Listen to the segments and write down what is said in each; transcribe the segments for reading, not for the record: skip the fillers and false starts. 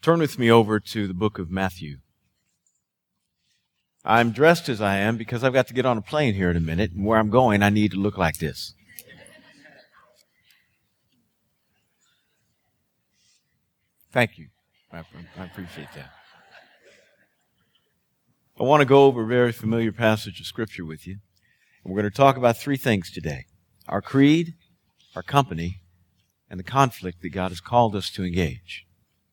Turn with me over to the book of Matthew. I'm dressed as I am because I've got to get on a plane here in a minute, and where I'm going, I need to look like this. Thank you. I appreciate that. I want to go over a very familiar passage of Scripture with you. We're going to talk about three things today: our creed, our company, and the conflict that God has called us to engage.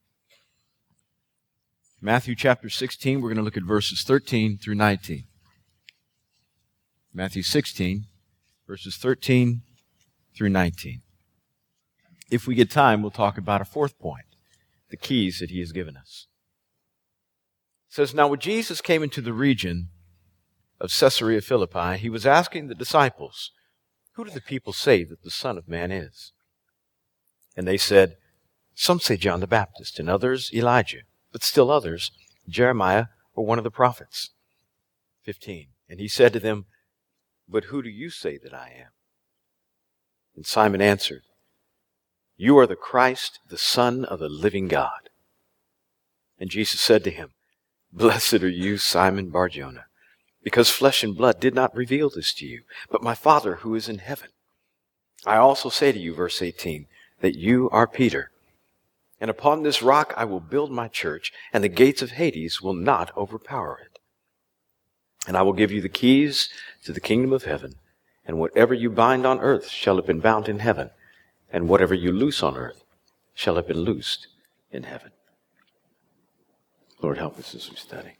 Matthew chapter 16, we're going to look at verses 13 through 19. Matthew 16, verses 13 through 19. If we get time, we'll talk about a fourth point, the keys that He has given us. It says, "Now when Jesus came into the region of Caesarea Philippi, He was asking the disciples, 'Who do the people say that the Son of Man is?' And they said, 'Some say John the Baptist, and others Elijah, but still others, Jeremiah or one of the prophets.' 15. And He said to them, 'But who do you say that I am?' And Simon answered, 'You are the Christ, the Son of the living God.' And Jesus said to him, 'Blessed are you, Simon Bar-Jonah, because flesh and blood did not reveal this to you, but my Father who is in heaven. I also say to you,' verse 18, 'that you are Peter. And upon this rock I will build my church, and the gates of Hades will not overpower it. And I will give you the keys to the kingdom of heaven, and whatever you bind on earth shall have been bound in heaven, and whatever you loose on earth shall have been loosed in heaven.'" Lord, help us as we study.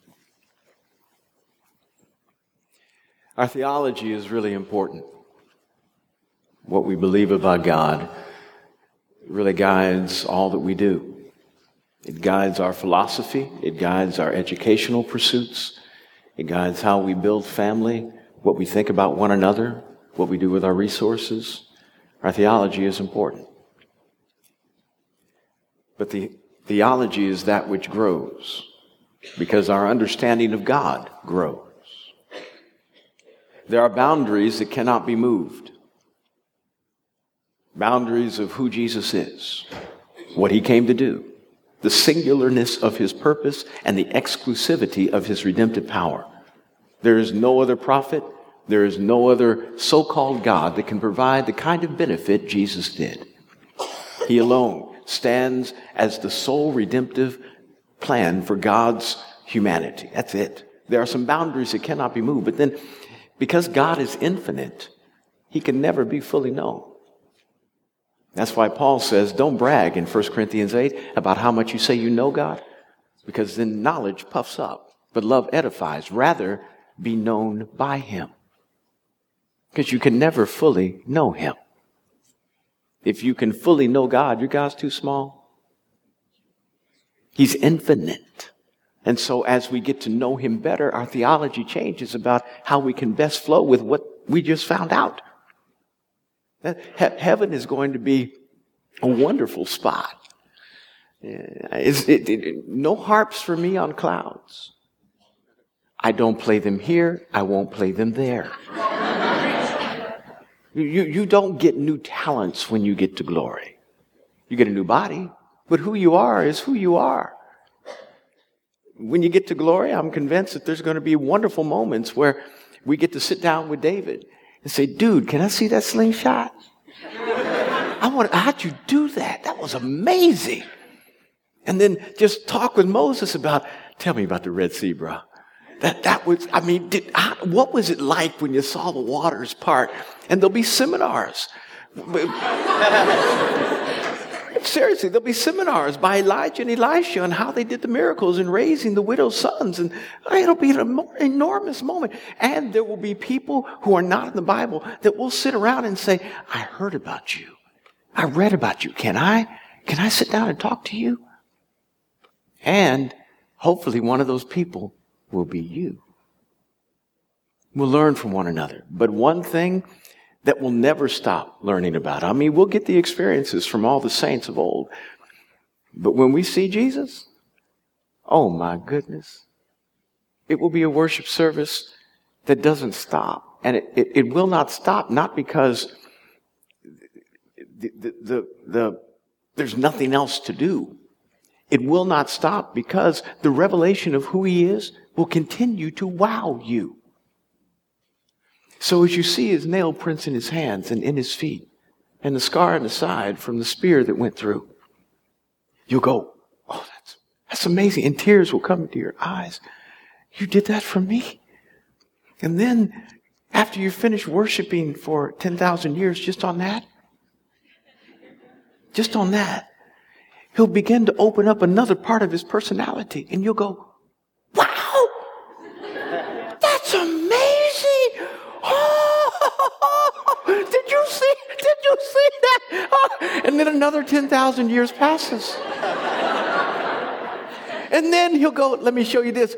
Our theology is really important. What we believe about God really guides all that we do. It guides our philosophy. It guides our educational pursuits. It guides how we build family, what we think about one another, what we do with our resources. Our theology is important. But the theology is that which grows because our understanding of God grows. There are boundaries that cannot be moved. Boundaries of who Jesus is, what He came to do, the singularness of His purpose, and the exclusivity of His redemptive power. There is no other prophet, there is no other so-called God that can provide the kind of benefit Jesus did. He alone stands as the sole redemptive plan for God's humanity. That's it. There are some boundaries that cannot be moved, but then because God is infinite, He can never be fully known. That's why Paul says, don't brag in 1 Corinthians 8 about how much you say you know God, because then knowledge puffs up, but love edifies. Rather, be known by Him, because you can never fully know Him. If you can fully know God, your God's too small. He's infinite. And so as we get to know Him better, our theology changes about how we can best flow with what we just found out. Heaven is going to be a wonderful spot. No harps for me on clouds. I don't play them here. I won't play them there. You don't get new talents when you get to glory. You get a new body, but who you are is who you are. When you get to glory, I'm convinced that there's going to be wonderful moments where we get to sit down with David and say, "Dude, can I see that slingshot? How'd you do that? That was amazing." And then just talk with Moses about, "Tell me about the Red Sea, bro. That was, what was it like when you saw the waters part?" And there'll be seminars. Seriously, there'll be seminars by Elijah and Elisha on how they did the miracles in raising the widow's sons. And it'll be an enormous moment. And there will be people who are not in the Bible that will sit around and say, "I heard about you. I read about you. Can I sit down and talk to you?" And hopefully one of those people will be you. We'll learn from one another. But one thing that we'll never stop learning about. I mean, we'll get the experiences from all the saints of old. But when we see Jesus, oh my goodness, it will be a worship service that doesn't stop. And it will not stop, not because there's nothing else to do. It will not stop because the revelation of who he is will continue to wow you. So as you see his nail prints in his hands and in his feet and the scar on the side from the spear that went through, you'll go, oh, that's amazing. And tears will come into your eyes. You did that for me. And then after you finish worshiping for 10,000 years just on that, he'll begin to open up another part of his personality. And you'll go, wow, that's amazing. Oh, did you see that? Oh. And then another 10,000 years passes. And then he'll go, let me show you this.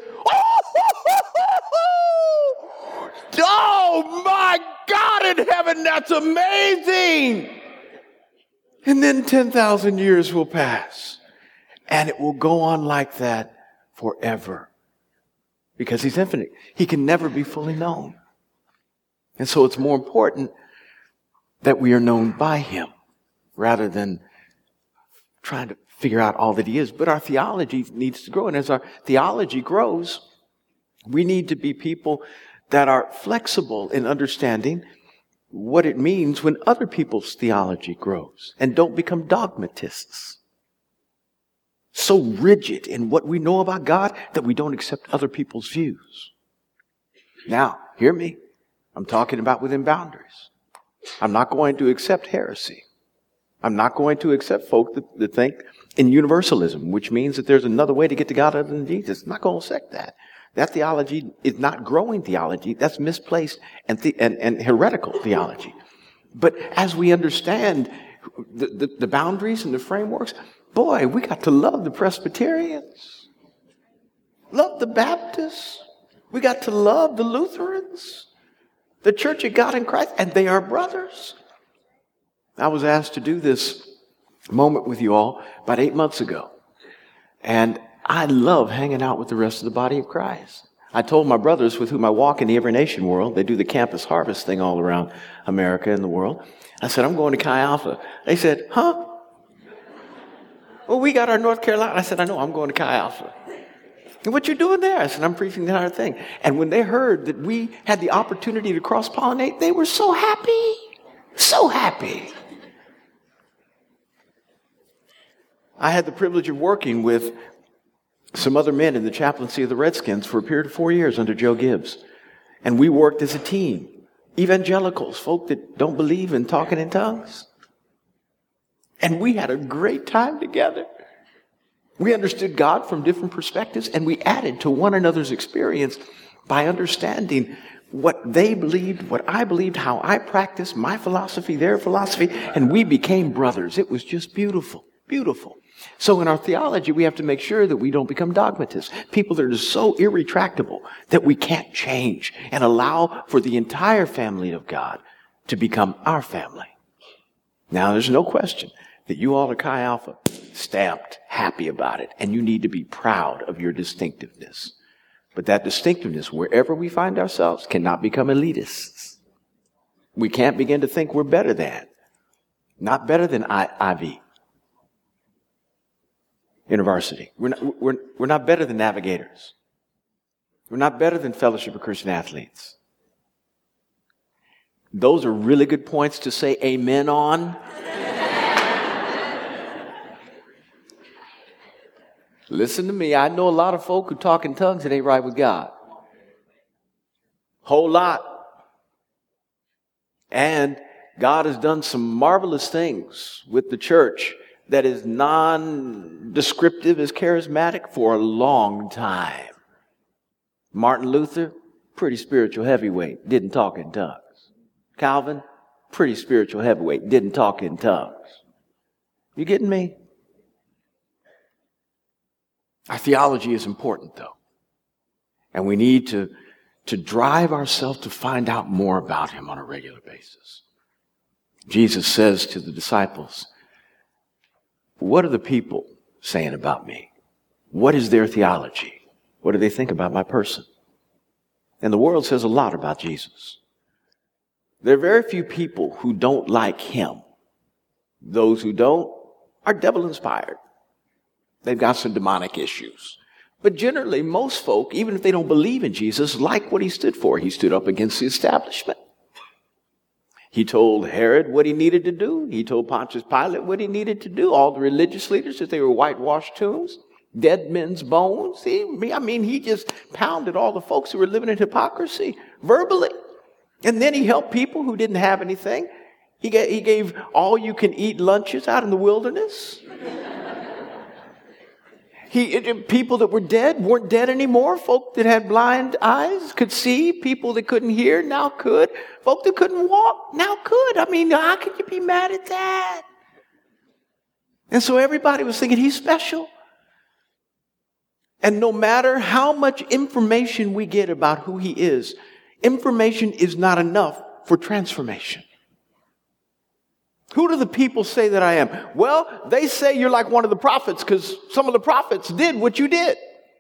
Oh my God in heaven, that's amazing. And then 10,000 years will pass. And it will go on like that forever. Because he's infinite. He can never be fully known. And so it's more important that we are known by him rather than trying to figure out all that he is. But our theology needs to grow. And as our theology grows, we need to be people that are flexible in understanding what it means when other people's theology grows, and don't become dogmatists. So rigid in what we know about God that we don't accept other people's views. Now, hear me. I'm talking about within boundaries. I'm not going to accept heresy. I'm not going to accept folk that think in universalism, which means that there's another way to get to God other than Jesus. I'm not going to accept that. That theology is not growing theology. That's misplaced and heretical theology. But as we understand the boundaries and the frameworks, boy, we got to love the Presbyterians, love the Baptists. We got to love the Lutherans, the Church of God in Christ, and they are brothers. I was asked to do this moment with you all about 8 months ago. And I love hanging out with the rest of the body of Christ. I told my brothers with whom I walk in the Every Nation world, they do the campus harvest thing all around America and the world. I said, I'm going to Chi Alpha. They said, huh? Well, we got our North Carolina. I said, I know, I'm going to Chi Alpha. And what you doing there? I said, I'm preaching the entire thing. And when they heard that we had the opportunity to cross-pollinate, they were so happy. So happy. I had the privilege of working with some other men in the chaplaincy of the Redskins for a period of 4 years under Joe Gibbs. And we worked as a team. Evangelicals, folk that don't believe in talking in tongues. And we had a great time together. We understood God from different perspectives, and we added to one another's experience by understanding what they believed, what I believed, how I practiced, my philosophy, their philosophy, and we became brothers. It was just beautiful, beautiful. So in our theology, we have to make sure that we don't become dogmatists, people that are so irretractable that we can't change, and allow for the entire family of God to become our family. Now, there's no question that you all are Chi Alpha, stamped, happy about it, and you need to be proud of your distinctiveness. But that distinctiveness, wherever we find ourselves, cannot become elitists. We can't begin to think we're better than, not better than IV. University. We're not better than Navigators. We're not better than Fellowship of Christian Athletes. Those are really good points to say amen on. Listen to me. I know a lot of folk who talk in tongues that ain't right with God. Whole lot. And God has done some marvelous things with the church that is non-descriptive, is charismatic for a long time. Martin Luther, pretty spiritual heavyweight, didn't talk in tongues. Calvin, pretty spiritual heavyweight, didn't talk in tongues. You getting me? Our theology is important, though. And we need to drive ourselves to find out more about him on a regular basis. Jesus says to the disciples, what are the people saying about me? What is their theology? What do they think about my person? And the world says a lot about Jesus. There are very few people who don't like him. Those who don't are devil-inspired. They've got some demonic issues. But generally, most folk, even if they don't believe in Jesus, like what he stood for. He stood up against the establishment. He told Herod what he needed to do. He told Pontius Pilate what he needed to do. All the religious leaders, that they were whitewashed tombs, dead men's bones. He just pounded all the folks who were living in hypocrisy verbally. And then he helped people who didn't have anything. He gave all-you-can-eat lunches out in the wilderness. People that were dead weren't dead anymore. Folk that had blind eyes could see. People that couldn't hear now could. Folk that couldn't walk now could. How could you be mad at that? And so everybody was thinking he's special. And no matter how much information we get about who he is, information is not enough for transformation. Who do the people say that I am? Well, they say you're like one of the prophets because some of the prophets did what you did.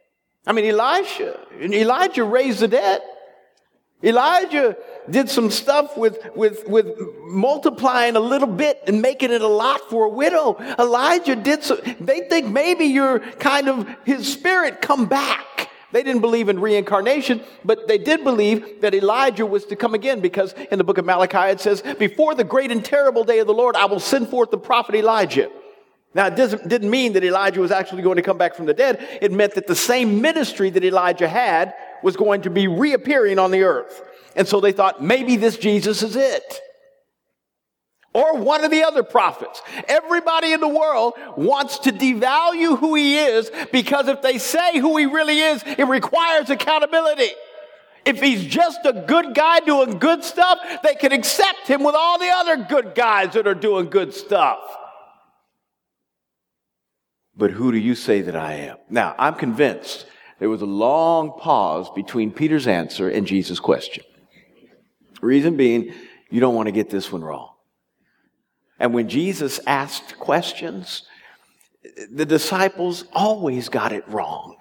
Elijah raised the dead. Elijah did some stuff with multiplying a little bit and making it a lot for a widow. Elijah did so. They think maybe you're kind of his spirit come back. They didn't believe in reincarnation, but they did believe that Elijah was to come again, because in the book of Malachi it says, before the great and terrible day of the Lord, I will send forth the prophet Elijah. Now, it didn't mean that Elijah was actually going to come back from the dead. It meant that the same ministry that Elijah had was going to be reappearing on the earth. And so they thought, maybe this Jesus is it. Or one of the other prophets. Everybody in the world wants to devalue who he is, because if they say who he really is, it requires accountability. If he's just a good guy doing good stuff, they can accept him with all the other good guys that are doing good stuff. But who do you say that I am? Now, I'm convinced there was a long pause between Peter's answer and Jesus' question. Reason being, you don't want to get this one wrong. And when Jesus asked questions, the disciples always got it wrong.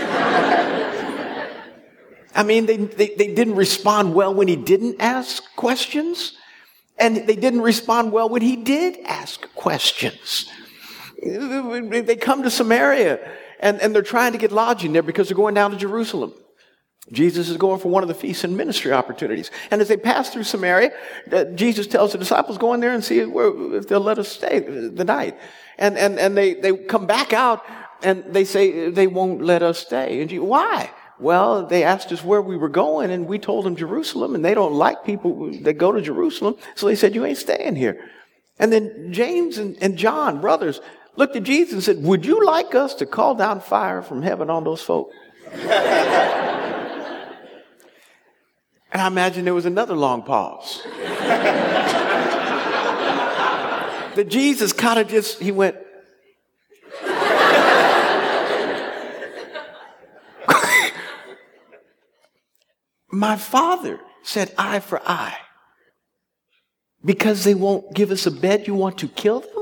They didn't respond well when he didn't ask questions, and they didn't respond well when he did ask questions. They come to Samaria, and they're trying to get lodging there because they're going down to Jerusalem. Jesus is going for one of the feasts and ministry opportunities. And as they pass through Samaria, Jesus tells the disciples, go in there and see if they'll let us stay the night. And they come back out and they say they won't let us stay. And why? Well, they asked us where we were going, and we told them Jerusalem, and they don't like people that go to Jerusalem. So they said, you ain't staying here. And then James and John, brothers, looked at Jesus and said, would you like us to call down fire from heaven on those folk? And I imagine there was another long pause. That Jesus kind of he went, my Father said eye for eye. Because they won't give us a bed, you want to kill them?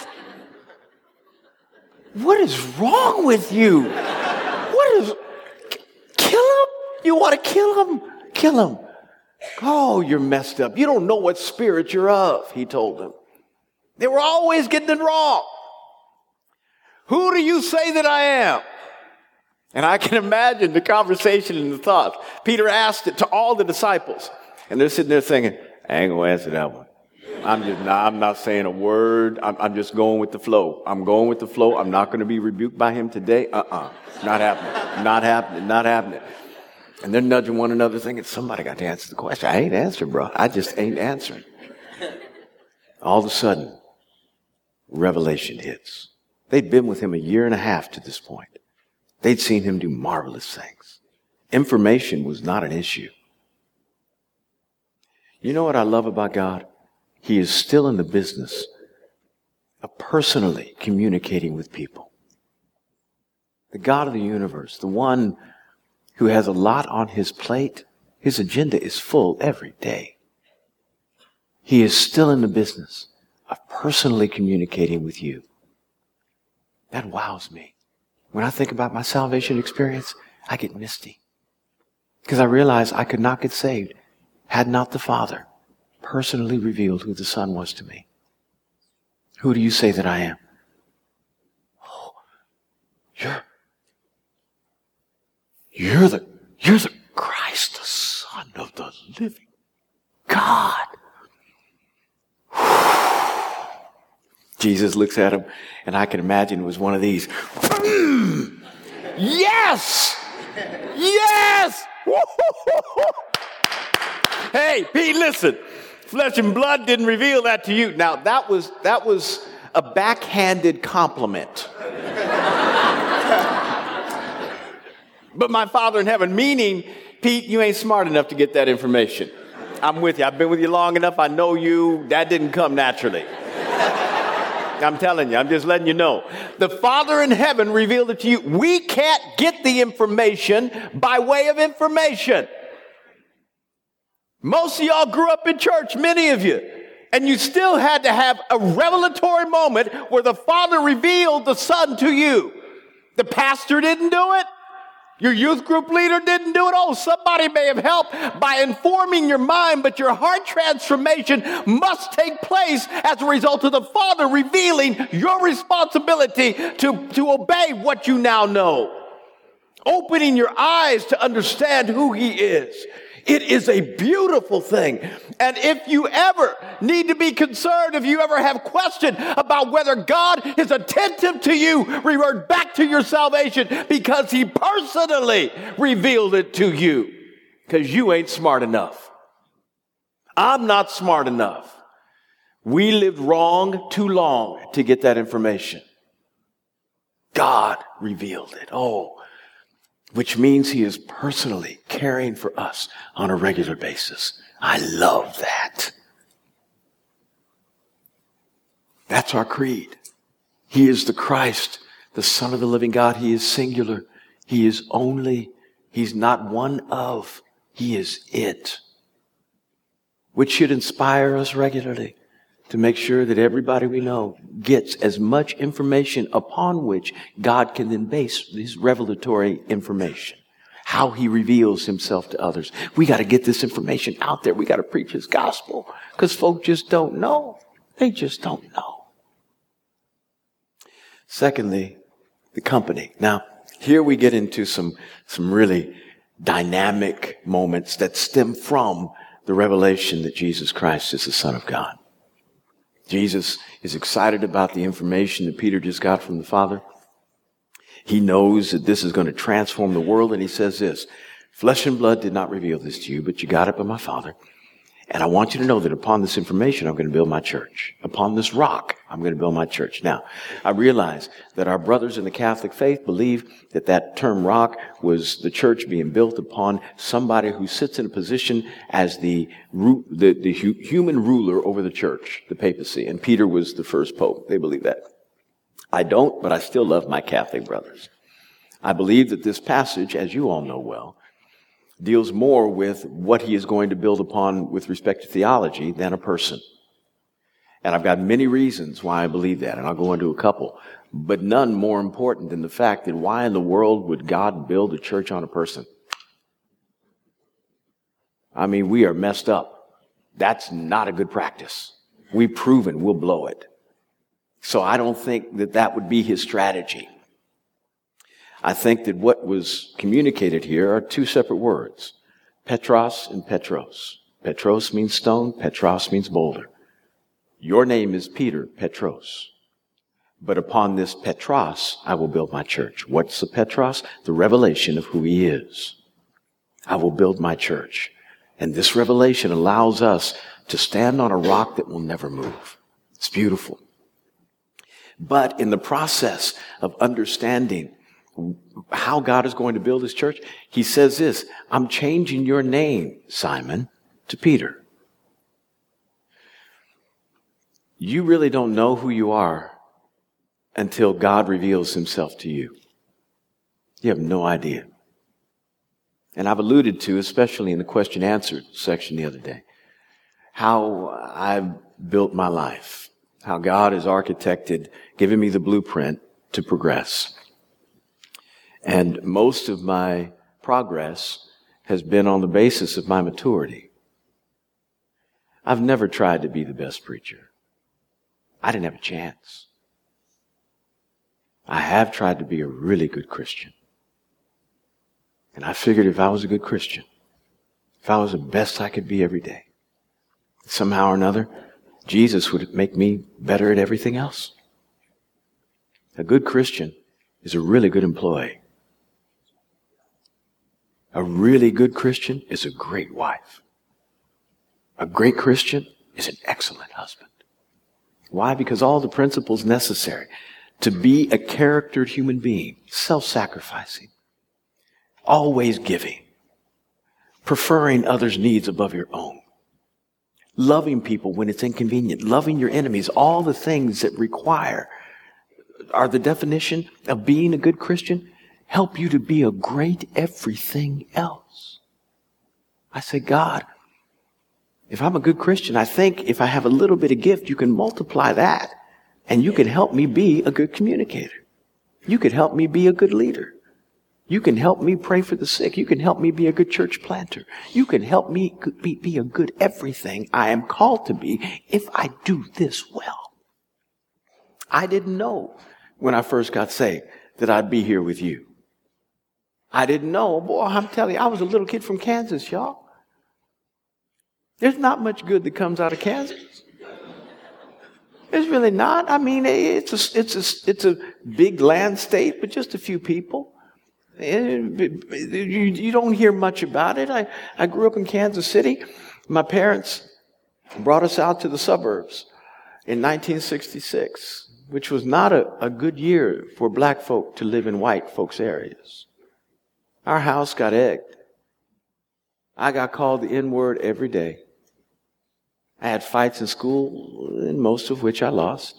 What is wrong with you? Kill him? You want to kill him? Kill him. Oh, you're messed up. You don't know what spirit you're of, he told them. They were always getting it wrong. Who do you say that I am? And I can imagine the conversation and the thoughts. Peter asked it to all the disciples. And they're sitting there thinking, I ain't going to answer that one. I'm not saying a word. I'm just going with the flow. I'm going with the flow. I'm not going to be rebuked by him today. Not happening. Not happening. Not happening. And they're nudging one another thinking, somebody got to answer the question. I ain't answering, bro. I just ain't answering. All of a sudden, revelation hits. They'd been with him 1.5 years to this point. They'd seen him do marvelous things. Information was not an issue. You know what I love about God? He is still in the business of personally communicating with people. The God of the universe, the one who has a lot on his plate, his agenda is full every day. He is still in the business of personally communicating with you. That wows me. When I think about my salvation experience, I get misty. Because I realize I could not get saved had not the Father personally revealed who the Son was to me. Who do you say that I am? Oh, You're the Christ, the Son of the living God. Jesus looks at him, and I can imagine it was one of these. Yes! Yes! Hey, Pete, listen. Flesh and blood didn't reveal that to you. Now, that was a backhanded compliment. But my Father in heaven, meaning, Pete, you ain't smart enough to get that information. I'm with you. I've been with you long enough. I know you. That didn't come naturally. I'm telling you. I'm just letting you know. The Father in heaven revealed it to you. We can't get the information by way of information. Most of y'all grew up in church, many of you. And you still had to have a revelatory moment where the Father revealed the Son to you. The pastor didn't do it. Your youth group leader didn't do it. Oh, somebody may have helped by informing your mind, but your heart transformation must take place as a result of the Father revealing your responsibility to obey what you now know. Opening your eyes to understand who He is. It is a beautiful thing. And if you ever need to be concerned, if you ever have question about whether God is attentive to you, revert back to your salvation because He personally revealed it to you. Because you ain't smart enough. I'm not smart enough. We lived wrong too long to get that information. God revealed it. Oh, which means He is personally caring for us on a regular basis. I love that. That's our creed. He is the Christ, the Son of the living God. He is singular. He is only. He's not one of. He is it. Which should inspire us regularly to make sure that everybody we know gets as much information upon which God can then base His revelatory information. How He reveals Himself to others. We got to get this information out there. We got to preach His gospel because folk just don't know. They just don't know. Secondly, the company. Now, here we get into some really dynamic moments that stem from the revelation that Jesus Christ is the Son of God. Jesus is excited about the information that Peter just got from the Father. He knows that this is going to transform the world, and he says this, flesh and blood did not reveal this to you, but you got it by my Father. And I want you to know that upon this information, I'm going to build my church. Upon this rock, I'm going to build my church. Now, I realize that our brothers in the Catholic faith believe that that term rock was the church being built upon somebody who sits in a position as the human ruler over the church, the papacy. And Peter was the first pope. They believe that. I don't, but I still love my Catholic brothers. I believe that this passage, as you all know well, deals more with what he is going to build upon with respect to theology than a person. And I've got many reasons why I believe that, and I'll go into a couple, but none more important than the fact that why in the world would God build a church on a person? I mean, we are messed up. That's not a good practice. We've proven we'll blow it. So I don't think that that would be his strategy. I think that what was communicated here are two separate words, Petros and Petros. Petros means stone, Petros means boulder. Your name is Peter, Petros. But upon this Petros, I will build my church. What's the Petros? The revelation of who he is. I will build my church. And this revelation allows us to stand on a rock that will never move. It's beautiful. But in the process of understanding how God is going to build his church, he says this, I'm changing your name, Simon, to Peter. You really don't know who you are until God reveals himself to you. You have no idea. And I've alluded to, especially in the question answered section the other day, how I've built my life, how God has architected, given me the blueprint to progress. And most of my progress has been on the basis of my maturity. I've never tried to be the best preacher. I didn't have a chance. I have tried to be a really good Christian. And I figured if I was a good Christian, if I was the best I could be every day, somehow or another, Jesus would make me better at everything else. A good Christian is a really good employee. A really good Christian is a great wife. A great Christian is an excellent husband. Why? Because all the principles necessary to be a charactered human being, self-sacrificing, always giving, preferring others' needs above your own, loving people when it's inconvenient, loving your enemies, all the things that are the definition of being a good Christian, help you to be a great everything else. I say, God, if I'm a good Christian, I think if I have a little bit of gift, you can multiply that and you can help me be a good communicator. You could help me be a good leader. You can help me pray for the sick. You can help me be a good church planter. You can help me be a good everything I am called to be if I do this well. I didn't know when I first got saved that I'd be here with you. I didn't know. Boy, I'm telling you, I was a little kid from Kansas, y'all. There's not much good that comes out of Kansas. There's really not. I mean, it's a big land state, but just a few people. You don't hear much about it. I grew up in Kansas City. My parents brought us out to the suburbs in 1966, which was not a good year for black folk to live in white folks' areas. Our house got egged. I got called the N-word every day. I had fights in school, and most of which I lost.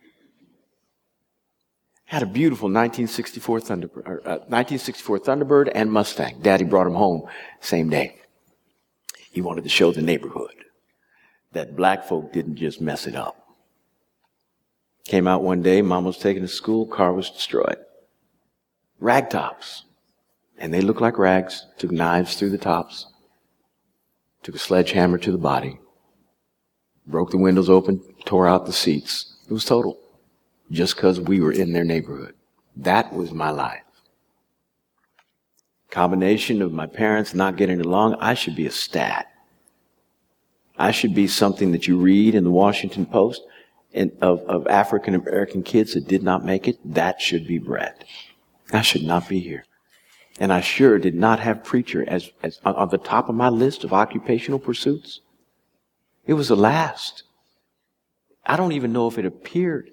Had a beautiful 1964 Thunderbird and Mustang. Daddy brought him home same day. He wanted to show the neighborhood that black folk didn't just mess it up. Came out one day, Mom was taken to school, car was destroyed. Ragtops. And they looked like rags. Took knives through the tops. Took a sledgehammer to the body. Broke the windows open, tore out the seats. It was total. Just because we were in their neighborhood. That was my life. Combination of my parents not getting along, I should be a stat. I should be something that you read in the Washington Post of African American kids that did not make it. That should be Brett. I should not be here. And I sure did not have preacher as on the top of my list of occupational pursuits. It was the last. I don't even know if it appeared.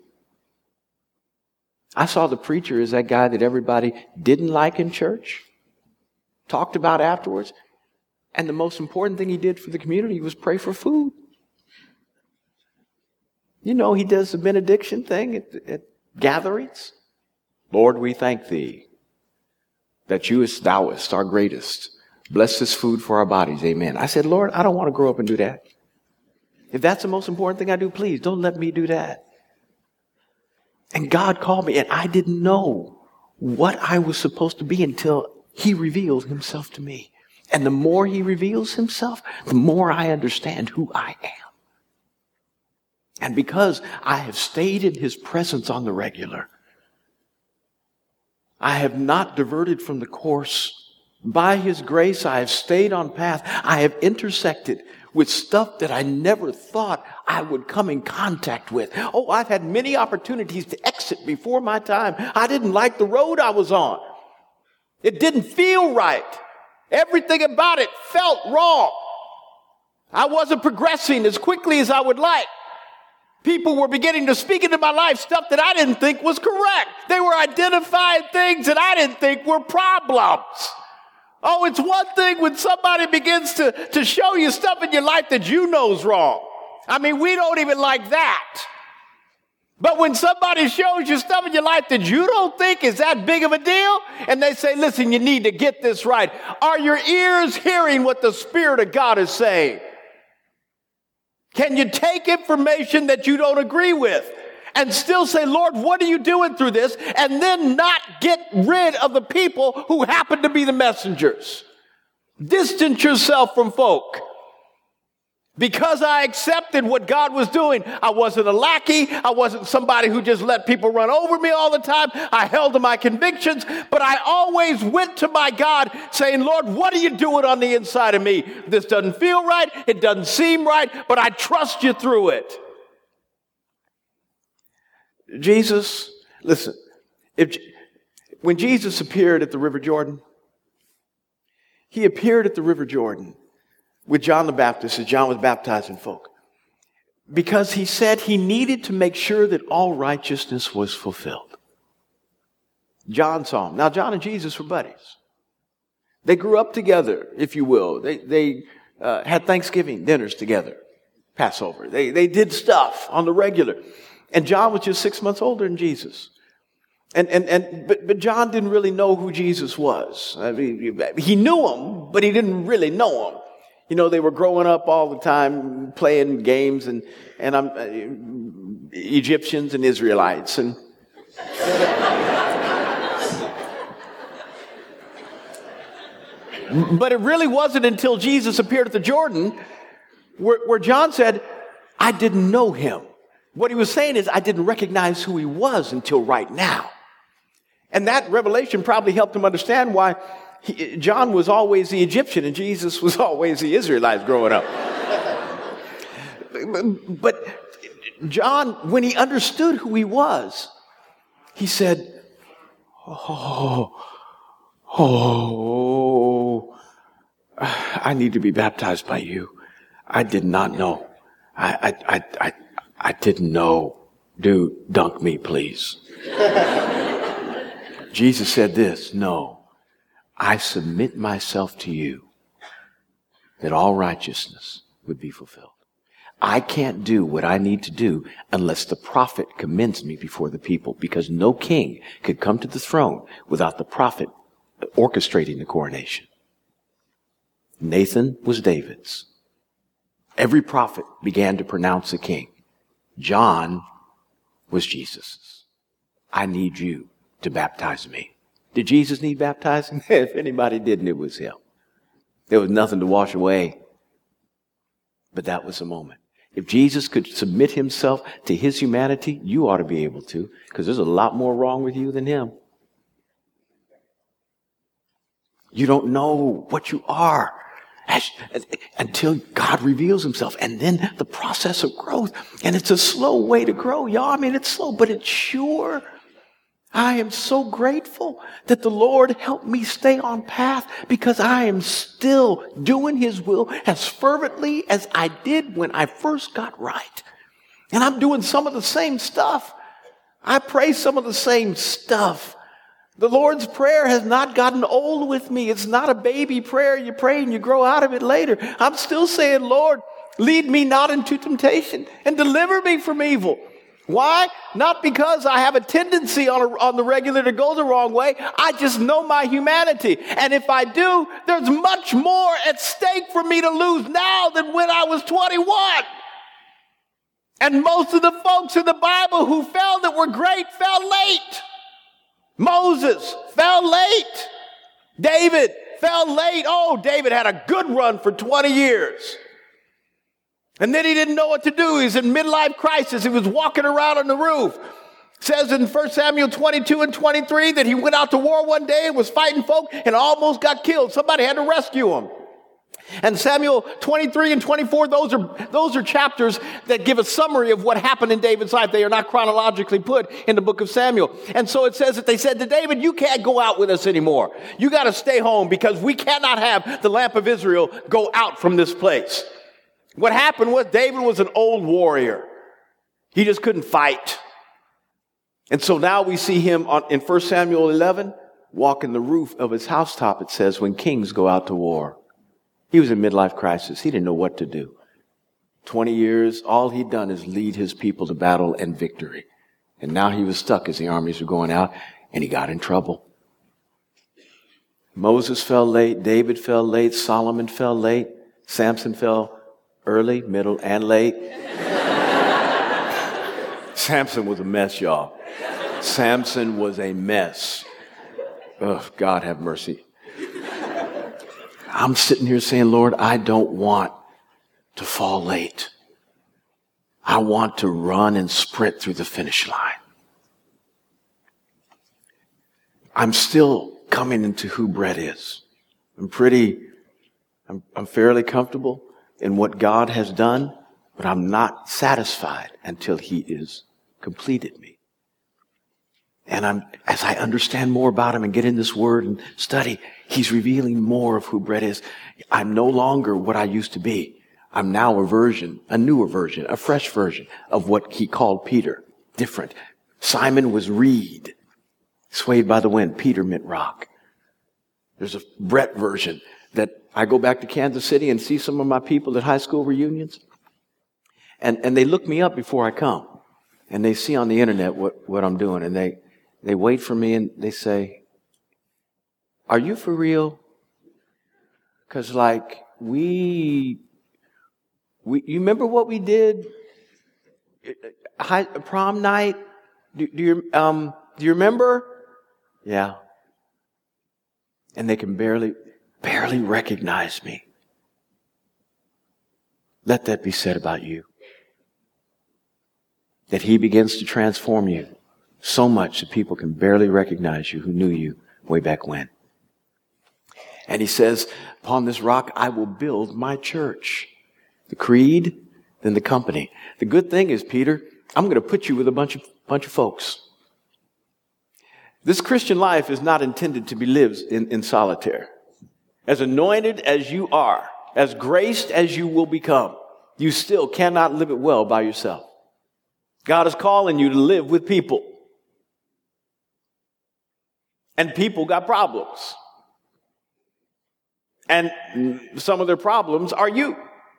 I saw the preacher as that guy that everybody didn't like in church, talked about afterwards, and the most important thing he did for the community was pray for food. You know, he does the benediction thing at gatherings. Lord, we thank thee that thouest, our greatest. Bless this food for our bodies. Amen. I said, Lord, I don't want to grow up and do that. If that's the most important thing I do, please don't let me do that. And God called me, and I didn't know what I was supposed to be until He revealed Himself to me. And the more He reveals Himself, the more I understand who I am. And because I have stayed in His presence on the regular, I have not diverted from the course. By His grace, I have stayed on path. I have intersected with stuff that I never thought I would come in contact with. Oh, I've had many opportunities to exit before my time. I didn't like the road I was on. It didn't feel right. Everything about it felt wrong. I wasn't progressing as quickly as I would like. People were beginning to speak into my life stuff that I didn't think was correct. They were identifying things that I didn't think were problems. Oh, it's one thing when somebody begins to show you stuff in your life that you know is wrong. I mean, we don't even like that. But when somebody shows you stuff in your life that you don't think is that big of a deal, and they say, listen, you need to get this right. Are your ears hearing what the Spirit of God is saying? Can you take information that you don't agree with and still say, Lord, what are you doing through this? And then not get rid of the people who happen to be the messengers. Distance yourself from folk. Because I accepted what God was doing. I wasn't a lackey. I wasn't somebody who just let people run over me all the time. I held to my convictions, but I always went to my God saying, Lord, what are you doing on the inside of me? This doesn't feel right. It doesn't seem right, but I trust you through it. Jesus, listen, when Jesus appeared at the River Jordan, he appeared at the River Jordan with John the Baptist as John was baptizing folk, because he said he needed to make sure that all righteousness was fulfilled. John saw him. Now, John and Jesus were buddies. They grew up together, if you will. They had Thanksgiving dinners together, Passover. They did stuff on the regular. And John was just 6 months older than Jesus. But John didn't really know who Jesus was. I mean, he knew him, but he didn't really know him. You know, they were growing up all the time playing games and Egyptians and Israelites. But it really wasn't until Jesus appeared at the Jordan where John said, I didn't know him. What he was saying is, I didn't recognize who he was until right now. And that revelation probably helped him understand why John was always the Egyptian and Jesus was always the Israelite growing up. But John, when he understood who he was, he said, I need to be baptized by you. I did not know. I didn't know. Dude, dunk me, please. Jesus said this, no. I submit myself to you that all righteousness would be fulfilled. I can't do what I need to do unless the prophet commends me before the people, because no king could come to the throne without the prophet orchestrating the coronation. Nathan was David's. Every prophet began to pronounce a king. John was Jesus's. I need you to baptize me. Did Jesus need baptizing? If anybody didn't, it was him. There was nothing to wash away. But that was the moment. If Jesus could submit himself to his humanity, you ought to be able to, because there's a lot more wrong with you than him. You don't know what you are until God reveals himself. And then the process of growth. And it's a slow way to grow, y'all. I mean, it's slow, but it's sure. I am so grateful that the Lord helped me stay on path, because I am still doing his will as fervently as I did when I first got right. And I'm doing some of the same stuff. I pray some of the same stuff. The Lord's Prayer has not gotten old with me. It's not a baby prayer you pray and you grow out of it later. I'm still saying, Lord, lead me not into temptation and deliver me from evil. Why? Not because I have a tendency on the regular to go the wrong way. I just know my humanity. And if I do, there's much more at stake for me to lose now than when I was 21. And most of the folks in the Bible who fell that were great fell late. Moses fell late. David fell late. Oh, David had a good run for 20 years. And then he didn't know what to do. He's in midlife crisis. He was walking around on the roof. It says in 1 Samuel 22 and 23 that he went out to war one day and was fighting folk and almost got killed. Somebody had to rescue him. And Samuel 23 and 24, those are chapters that give a summary of what happened in David's life. They are not chronologically put in the book of Samuel. And so it says that they said to David, you can't go out with us anymore. You got to stay home, because we cannot have the lamp of Israel go out from this place. What happened was David was an old warrior. He just couldn't fight. And so now we see him in 1 Samuel 11 walking the roof of his housetop, it says, when kings go out to war. He was in midlife crisis. He didn't know what to do. 20 years, all he'd done is lead his people to battle and victory. And now he was stuck as the armies were going out, and he got in trouble. Moses fell late. David fell late. Solomon fell late. Samson fell early, middle, and late. Samson was a mess, y'all. Samson was a mess. Oh, God have mercy. I'm sitting here saying, Lord, I don't want to fall late. I want to run and sprint through the finish line. I'm still coming into who Brett is. I'm fairly comfortable in what God has done, but I'm not satisfied until he is completed me. And as I understand more about him and get in this word and study, he's revealing more of who Brett is. I'm no longer what I used to be. I'm now a newer version, a fresh version of what he called Peter. Different. Simon was reed, swayed by the wind. Peter meant rock. There's a Brett version that I go back to Kansas City and see some of my people at high school reunions. And they look me up before I come. And they see on the internet what I'm doing. And they wait for me and they say, "Are you for real?" Because you remember what we did? Prom night? Do you remember? Yeah. And they can barely recognize me. Let that be said about you. That he begins to transform you so much that people can barely recognize you who knew you way back when. And he says, upon this rock I will build my church. The creed, then the company. The good thing is, Peter, I'm going to put you with a bunch of folks. This Christian life is not intended to be lived in solitaire. As anointed as you are, as graced as you will become, you still cannot live it well by yourself. God is calling you to live with people. And people got problems. And some of their problems are you.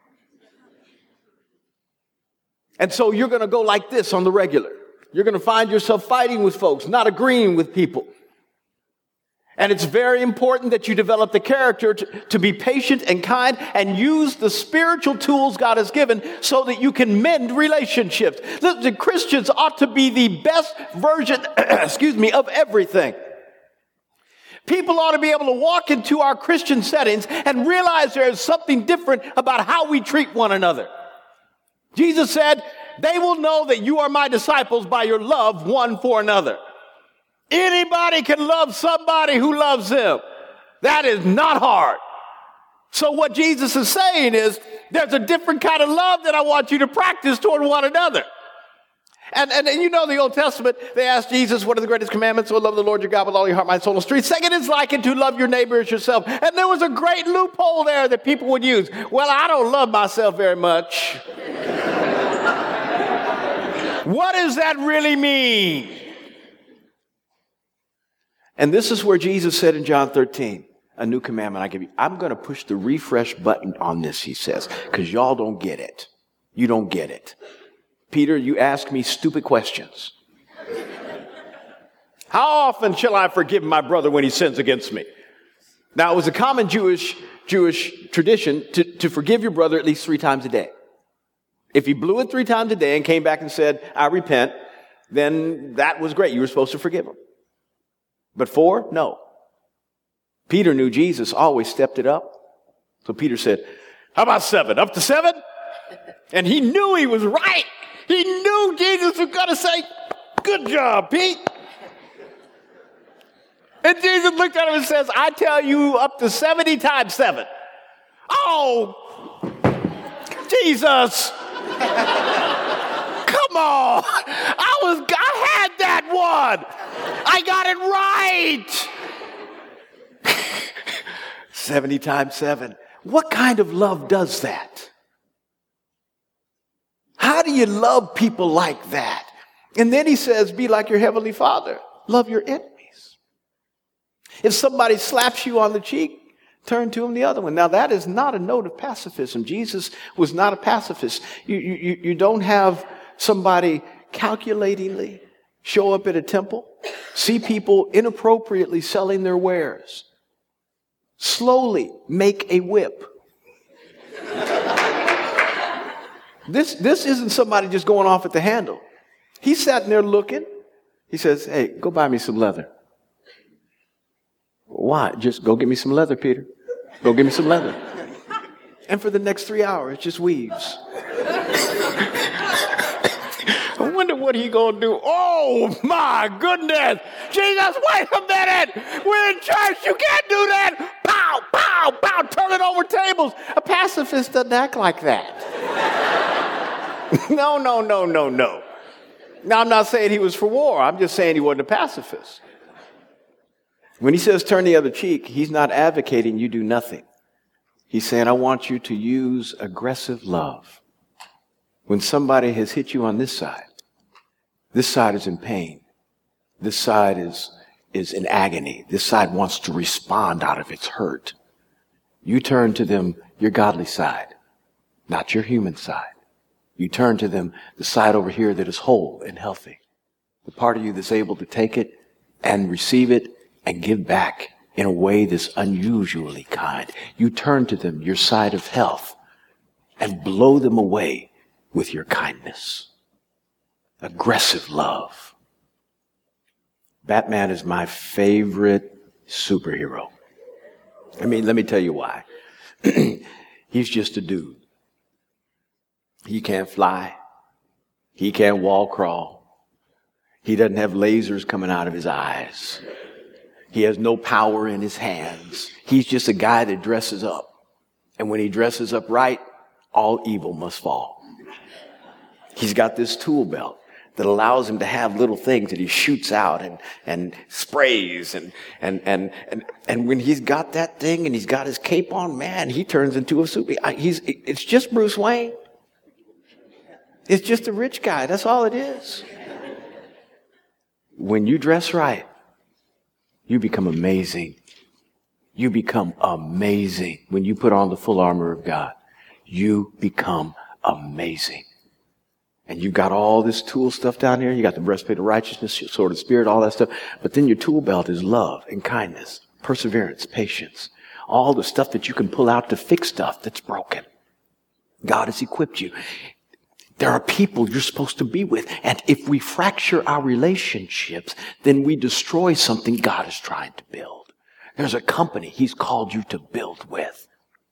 And so you're going to go like this on the regular. You're going to find yourself fighting with folks, not agreeing with people. And it's very important that you develop the character to be patient and kind and use the spiritual tools God has given so that you can mend relationships. The Christians ought to be the best version, of everything. People ought to be able to walk into our Christian settings and realize there is something different about how we treat one another. Jesus said, "They will know that you are my disciples by your love one for another." Anybody can love somebody who loves them. That is not hard. So what Jesus is saying is, there's a different kind of love that I want you to practice toward one another. And you know the Old Testament, they asked Jesus, what are the greatest commandments? So love the Lord your God with all your heart, mind, soul, and strength. Second is likened to love your neighbor as yourself. And there was a great loophole there that people would use. Well, I don't love myself very much. What does that really mean? And this is where Jesus said in John 13, a new commandment I give you. I'm going to push the refresh button on this, he says, because y'all don't get it. You don't get it. Peter, you ask me stupid questions. How often shall I forgive my brother when he sins against me? Now, it was a common Jewish tradition to forgive your brother at least 3 times a day. If he blew it 3 times a day and came back and said, I repent, then that was great. You were supposed to forgive him. But 4, no. Peter knew Jesus always stepped it up. So Peter said, how about 7? Up to 7? And he knew he was right. He knew Jesus was going to say, good job, Pete. And Jesus looked at him and says, I tell you up to 70 times 7. Oh, Jesus. Come on. I had that one. I got it right. 70 times 7. What kind of love does that? How do you love people like that? And then he says, be like your heavenly Father. Love your enemies. If somebody slaps you on the cheek, turn to him the other one. Now, that is not a note of pacifism. Jesus was not a pacifist. You don't have somebody calculatingly show up at a temple, see people inappropriately selling their wares, slowly make a whip. This isn't somebody just going off at the handle. He's sitting there looking. He says, hey, go buy me some leather. Why? Just go get me some leather, Peter. Go get me some leather. And for the next 3 hours, just weaves. I wonder what he gonna do. Oh my goodness! Jesus, wait a minute! We're in church, you can't do that! Pow, pow, pow, turning over tables. A pacifist doesn't act like that. No. Now, I'm not saying he was for war. I'm just saying he wasn't a pacifist. When he says turn the other cheek, he's not advocating you do nothing. He's saying, I want you to use aggressive love. When somebody has hit you on this side is in pain. This side is in agony. This side wants to respond out of its hurt. You turn to them your godly side, not your human side. You turn to them the side over here that is whole and healthy. The part of you that's able to take it and receive it and give back in a way that's unusually kind. You turn to them your side of health and blow them away with your kindness. Aggressive love. Batman is my favorite superhero. I mean, let me tell you why. He's just a dude. He can't fly. He can't wall crawl. He doesn't have lasers coming out of his eyes. He has no power in his hands. He's just a guy that dresses up. And when he dresses up right, all evil must fall. He's got this tool belt that allows him to have little things that he shoots out and sprays and when he's got that thing and he's got his cape on, man, he turns into a super. It's just Bruce Wayne. It's just a rich guy. That's all it is. When you dress right, you become amazing. You become amazing. When you put on the full armor of God, you become amazing. And you've got all this tool stuff down here. You got the breastplate of righteousness, your sword of spirit, all that stuff. But then your tool belt is love and kindness, perseverance, patience. All the stuff that you can pull out to fix stuff that's broken. God has equipped you. There are people you're supposed to be with. And if we fracture our relationships, then we destroy something God is trying to build. There's a company He's called you to build with.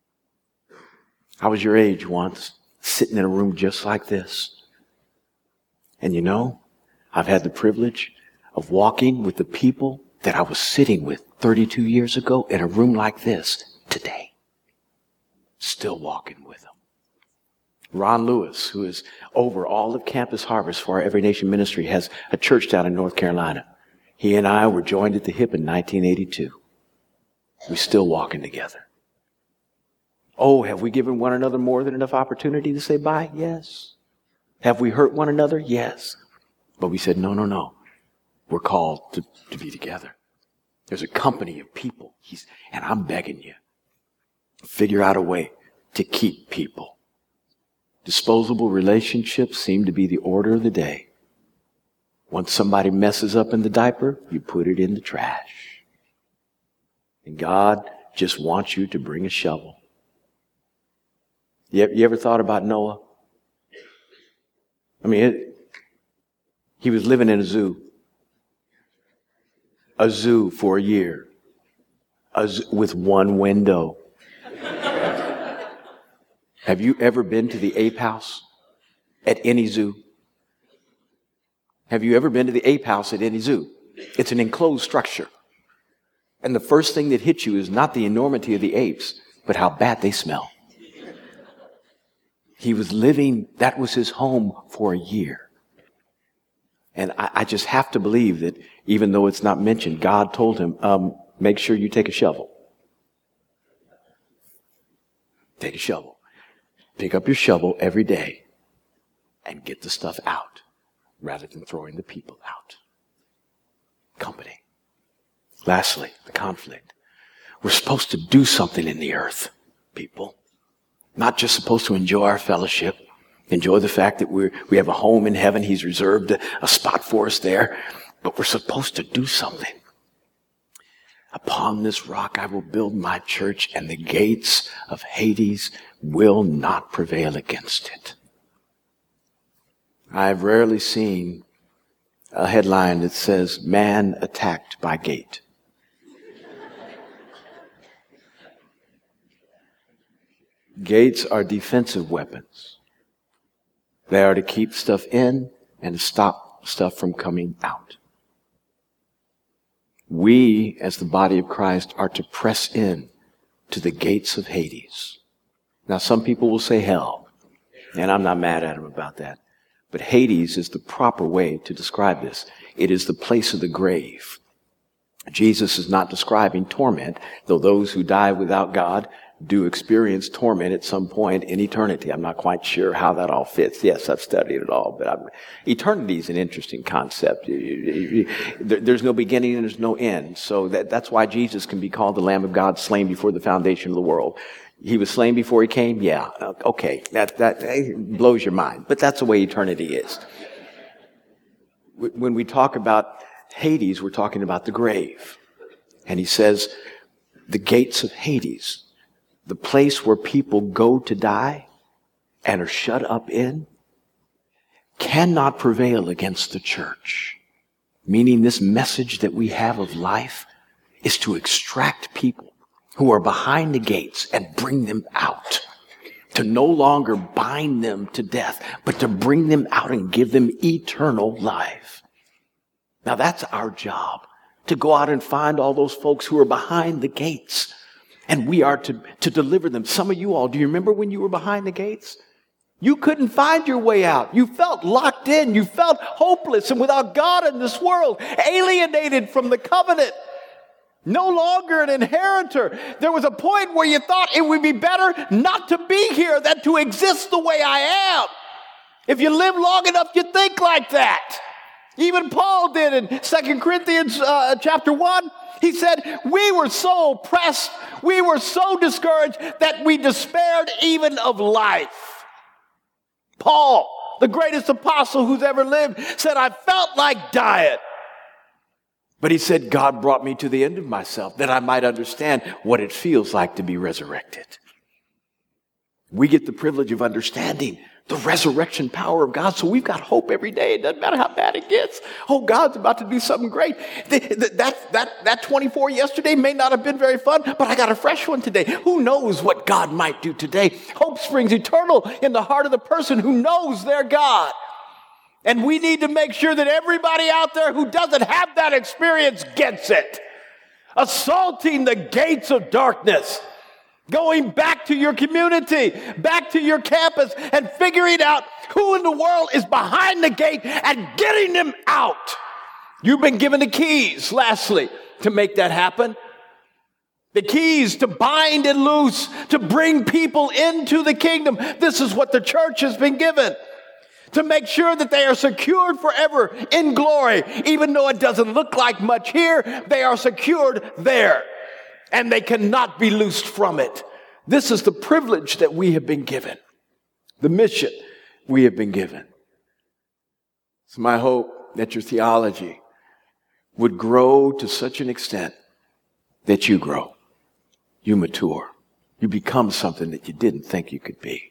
I was your age once, sitting in a room just like this. And you know, I've had the privilege of walking with the people that I was sitting with 32 years ago in a room like this today. Still walking with them. Ron Lewis, who is over all of Campus Harvest for our Every Nation ministry, has a church down in North Carolina. He and I were joined at the hip in 1982. We're still walking together. Oh, have we given one another more than enough opportunity to say bye? Yes. Have we hurt one another? Yes. But we said, no. We're called to be together. There's a company of people. And I'm begging you, figure out a way to keep people. Disposable relationships seem to be the order of the day. Once somebody messes up in the diaper, you put it in the trash. And God just wants you to bring a shovel. You ever thought about Noah? I mean, he was living in a zoo for a year, with one window. Have you ever been to the ape house at any zoo? Have you ever been to the ape house at any zoo? It's an enclosed structure. And the first thing that hits you is not the enormity of the apes, but how bad they smell. He was living, that was his home for a year. And I just have to believe that even though it's not mentioned, God told him, make sure you take a shovel. Take a shovel. Pick up your shovel every day and get the stuff out rather than throwing the people out. Company. Lastly, the conflict. We're supposed to do something in the earth, people. Not just supposed to enjoy our fellowship, enjoy the fact that we have a home in heaven. He's reserved a spot for us there. But we're supposed to do something. Upon this rock I will build my church, and the gates of Hades will not prevail against it. I've rarely seen a headline that says, man attacked by gate. Gates are defensive weapons. They are to keep stuff in and to stop stuff from coming out. We, as the body of Christ, are to press in to the gates of Hades. Now, some people will say hell, and I'm not mad at them about that. But Hades is the proper way to describe this. It is the place of the grave. Jesus is not describing torment, though those who die without God do experience torment at some point in eternity. I'm not quite sure how that all fits. Yes, I've studied it all, but eternity is an interesting concept. There's no beginning and there's no end. So that's why Jesus can be called the Lamb of God, slain before the foundation of the world. He was slain before he came? Yeah. Okay. That blows your mind. But that's the way eternity is. When we talk about Hades, we're talking about the grave. And he says, the gates of Hades, the place where people go to die and are shut up in, cannot prevail against the church. Meaning this message that we have of life is to extract people who are behind the gates and bring them out. To no longer bind them to death, but to bring them out and give them eternal life. Now that's our job, to go out and find all those folks who are behind the gates. And we are to deliver them. Some of you all, do you remember when you were behind the gates? You couldn't find your way out. You felt locked in. You felt hopeless and without God in this world, alienated from the covenant. No longer an inheritor. There was a point where you thought it would be better not to be here than to exist the way I am. If you live long enough, you think like that. Even Paul did in 2 Corinthians chapter 1. He said, we were so oppressed, we were so discouraged that we despaired even of life. Paul, the greatest apostle who's ever lived, said, I felt like dying. But he said, God brought me to the end of myself that I might understand what it feels like to be resurrected. We get the privilege of understanding the resurrection power of God. So we've got hope every day. It doesn't matter how bad it gets. Oh, God's about to do something great. That 24 yesterday may not have been very fun, but I got a fresh one today. Who knows what God might do today? Hope springs eternal in the heart of the person who knows their God. And we need to make sure that everybody out there who doesn't have that experience gets it. Assaulting the gates of darkness. Going back to your community, back to your campus, and figuring out who in the world is behind the gate and getting them out. You've been given the keys, lastly, to make that happen. The keys to bind and loose, to bring people into the kingdom. This is what the church has been given. To make sure that they are secured forever in glory. Even though it doesn't look like much here, they are secured there. And they cannot be loosed from it. This is the privilege that we have been given. The mission we have been given. It's my hope that your theology would grow to such an extent that you grow. You mature. You become something that you didn't think you could be.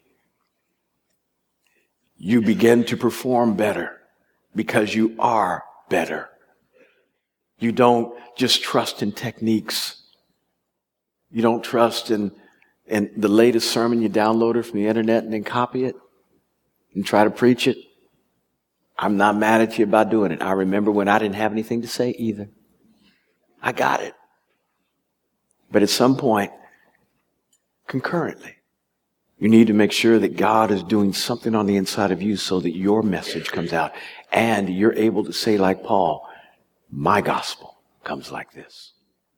You begin to perform better because you are better. You don't just trust in techniques. You don't trust in the latest sermon you downloaded from the internet and then copy it and try to preach it. I'm not mad at you about doing it. I remember when I didn't have anything to say either. I got it. But at some point, concurrently, you need to make sure that God is doing something on the inside of you so that your message comes out and you're able to say like Paul, my gospel comes like this.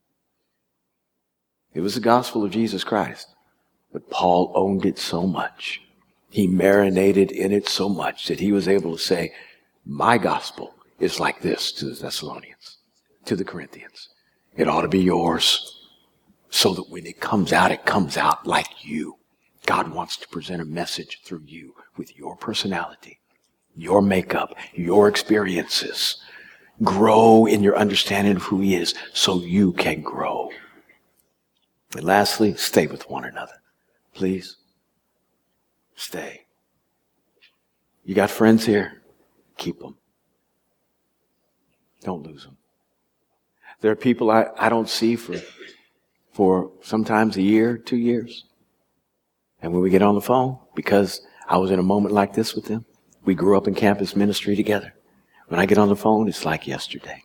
It was the gospel of Jesus Christ, but Paul owned it so much. He marinated in it so much that he was able to say, my gospel is like this to the Thessalonians, to the Corinthians. It ought to be yours so that when it comes out like you. God wants to present a message through you with your personality, your makeup, your experiences. Grow in your understanding of who he is so you can grow. And lastly, stay with one another. Please. Stay. You got friends here? Keep them. Don't lose them. There are people I don't see for sometimes a year, 2 years. And when we get on the phone, because I was in a moment like this with them, we grew up in campus ministry together. When I get on the phone, it's like yesterday.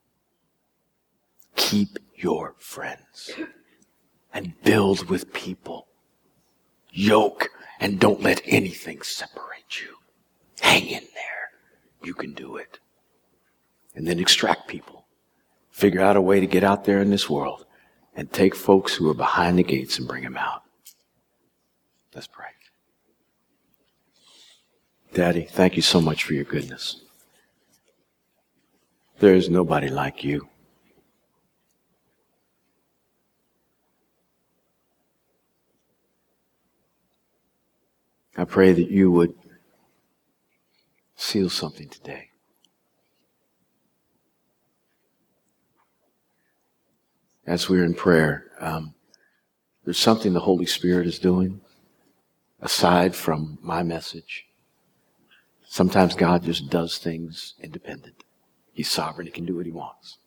Keep your friends and build with people. Yoke and don't let anything separate you. Hang in there. You can do it. And then extract people. Figure out a way to get out there in this world and take folks who are behind the gates and bring them out. Let's pray. Daddy, thank you so much for your goodness. There is nobody like you. I pray that you would seal something today. As we're in prayer, there's something the Holy Spirit is doing aside from my message. Sometimes God just does things independent. He's sovereign. He can do what he wants.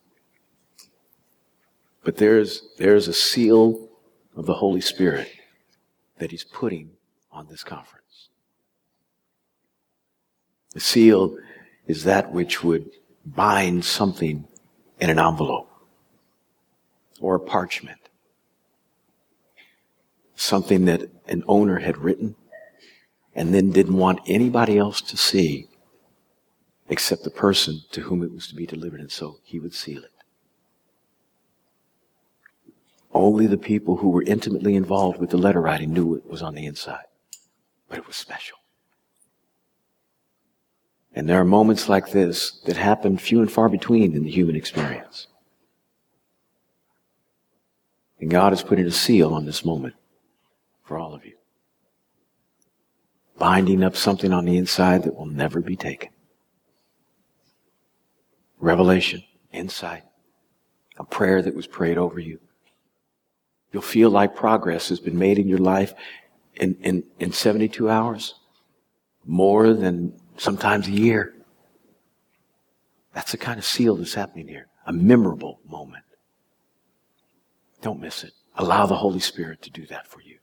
But there's a seal of the Holy Spirit that he's putting on this conference. The seal is that which would bind something in an envelope or a parchment. Something that an owner had written and then didn't want anybody else to see except the person to whom it was to be delivered, and so he would seal it. Only the people who were intimately involved with the letter writing knew it was on the inside. But it was special. And there are moments like this that happen few and far between in the human experience. And God is putting a seal on this moment for all of you. Binding up something on the inside that will never be taken. Revelation, insight, a prayer that was prayed over you. You'll feel like progress has been made in your life in 72 hours, more than sometimes a year. That's the kind of seal that's happening here. A memorable moment. Don't miss it. Allow the Holy Spirit to do that for you.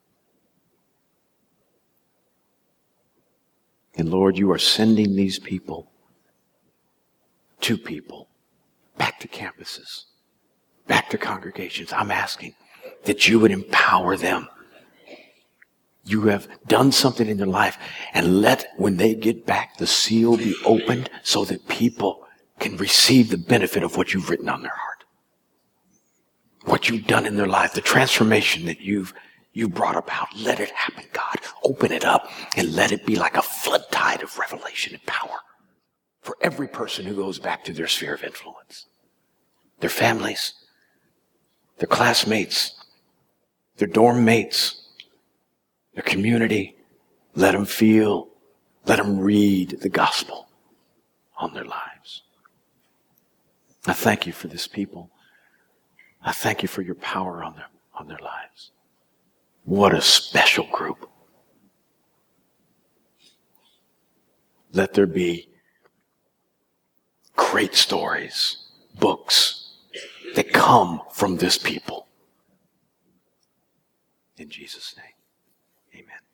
And Lord, you are sending these people to people, back to campuses, back to congregations. I'm asking that you would empower them. You have done something in their life, and let, when they get back, the seal be opened so that people can receive the benefit of what you've written on their heart. What you've done in their life, the transformation that you've brought about. Let it happen, God. Open it up and let it be like a flood tide of revelation and power for every person who goes back to their sphere of influence. Their families, their classmates, their dorm mates, their community. Let them feel, let them read the gospel on their lives. I thank you for this people. I thank you for your power on their lives. What a special group. Let there be great stories, books that come from this people. In Jesus' name, amen.